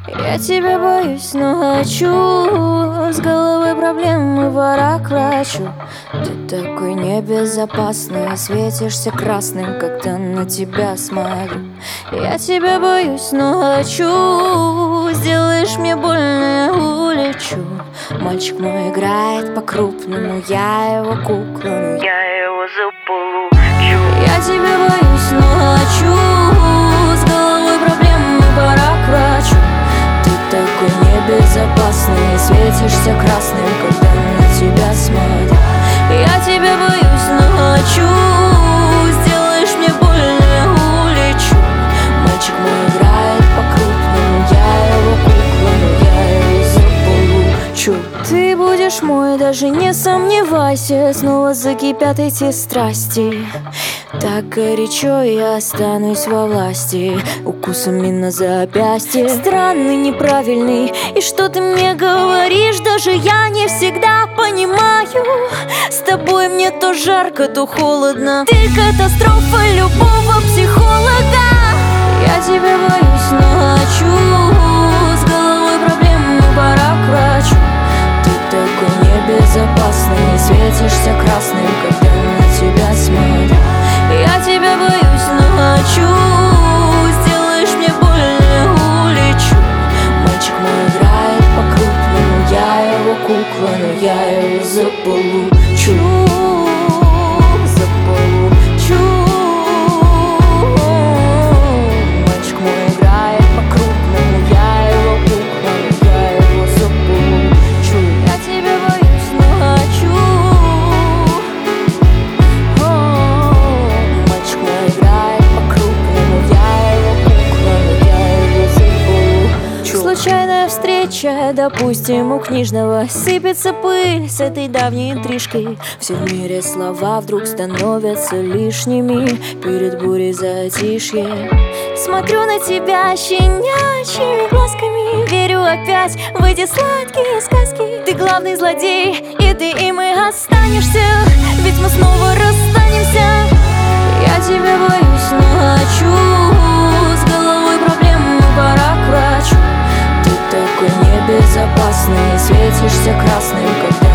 Я тебя боюсь, но хочу. С головой проблемы, пора к врачу. Ты такой небезопасный, светишься красным, когда на тебя смотрю. Я тебя боюсь, но хочу. Сделаешь мне больно, я улечу. Мальчик мой играет по-крупному, я его кукла, но я его заполучу. Я тебя боюсь, но хочу. С головой проблемы, пора к врачу. Ты такой небезопасный, светишься красным, когда на тебя смотрю. Я тебя боюсь, но хочу. Сделаешь мне больно, я улечу. Мальчик мой играет по-крупному, я его кукла, но я его заполучу. Ты будешь мой, даже не сомневайся. Снова закипят эти страсти. Так горячо, я останусь во власти укусами на запястье. Странный, неправильный, и что ты мне говоришь, даже я не всегда понимаю. С тобой мне то жарко, то холодно. Ты катастрофа любого психолога. Я тебя боюсь, но хочу. С головой проблемы, пора к врачу. Ты такой небезопасный, светишься красным, когда на тебя смотрю. Я тебя боюсь, но хочу. Сделаешь мне больно, я улечу. Мальчик мой играет по-крупному, я его кукла, но я его заполучу. Заполучу. Мальчик мой играет по-крупному, я его кукла, но я его заполучу. Я тебя боюсь, но хочу. Случайная встреча, допустим, у книжного. Сыпется пыль с этой давней интрижкой. Все в мире слова вдруг становятся лишними перед бурей затишье. Смотрю на тебя щенячьими глазками, верю опять в эти сладкие сказки. Ты главный злодей, и ты им и останешься, ведь мы снова расстанемся. Я тебя боюсь, но хочу. С головой проблемы, пора к врачу. Ты такой небезопасный, светишься красным, когда